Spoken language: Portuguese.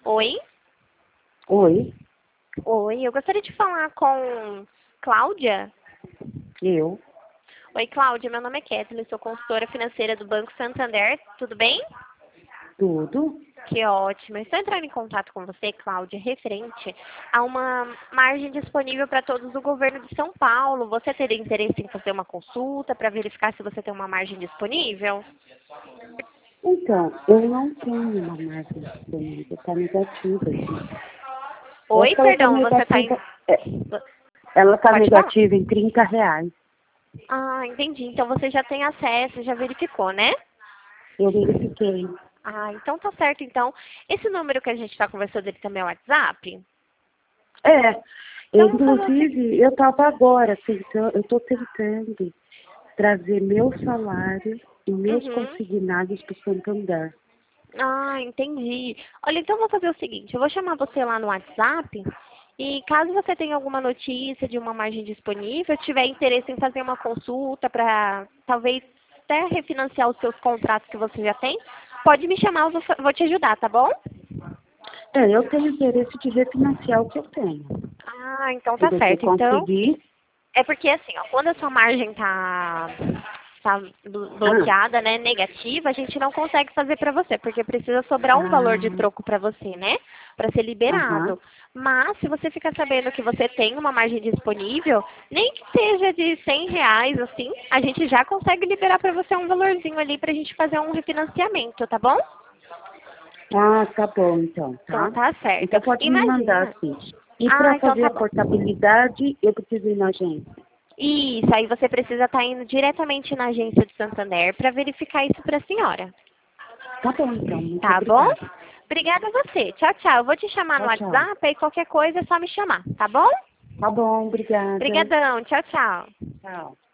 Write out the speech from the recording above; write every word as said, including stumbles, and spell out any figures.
Oi? Oi, Oi, eu gostaria de falar com Cláudia. eu. Oi, Cláudia, meu nome é Kathleen, sou consultora financeira do Banco Santander, tudo bem? Tudo? Que ótimo. Estou entrando em contato com você, Cláudia, referente a uma margem disponível para todos do governo de São Paulo. Você teria interesse em fazer uma consulta para verificar se você tem uma margem disponível? Então, eu não tenho uma margem disponível, está negativa aqui. Eu acho Oi, que ela está perdão, você está em... negativa. é, Ela está Pode falar? negativa em trinta reais. Ah, entendi. Então você já tem acesso, já verificou, né? Eu verifiquei. Ah, então tá certo. Então, esse número que a gente está conversando, ele também é o WhatsApp? É, eu, Então, vamos fazer o seguinte. inclusive, eu estava agora tentando, eu estou tentando trazer meu salário e meus Uhum. consignados para o Santander. Ah, entendi. Olha, então vou fazer o seguinte, eu vou chamar você lá no WhatsApp e caso você tenha alguma notícia de uma margem disponível, tiver interesse em fazer uma consulta para talvez até refinanciar os seus contratos que você já tem, pode me chamar, eu vou, fa- vou te ajudar, tá bom? É, eu tenho interesse de refinanciar o que eu tenho. Ah, então Se tá você certo. Então, conseguir. é porque assim, ó, quando a sua margem tá, tá blo- Ah, bloqueada, né, negativa, a gente não consegue fazer para você, porque precisa sobrar um valor de ah, troco para você, né, para ser aham. liberado. Mas se você ficar sabendo que você tem uma margem disponível, nem que seja de cem reais, assim, a gente já consegue liberar para você um valorzinho ali para a gente fazer um refinanciamento, tá bom? Ah, tá bom, então, Então tá? tá certo. Então pode me mandar, Imagina. assim. E Ah, para então fazer tá a bom. portabilidade, eu preciso ir na agência. Isso, aí você precisa estar indo diretamente na agência de Santander para verificar isso para a senhora. Tá bom, então. Muito Tá bom? obrigada. Obrigada a você. Tchau, tchau. Eu vou te chamar no Tchau, tchau. WhatsApp e qualquer coisa é só me chamar, tá bom? Tá bom, obrigada. Obrigadão. Tchau, tchau. Tchau.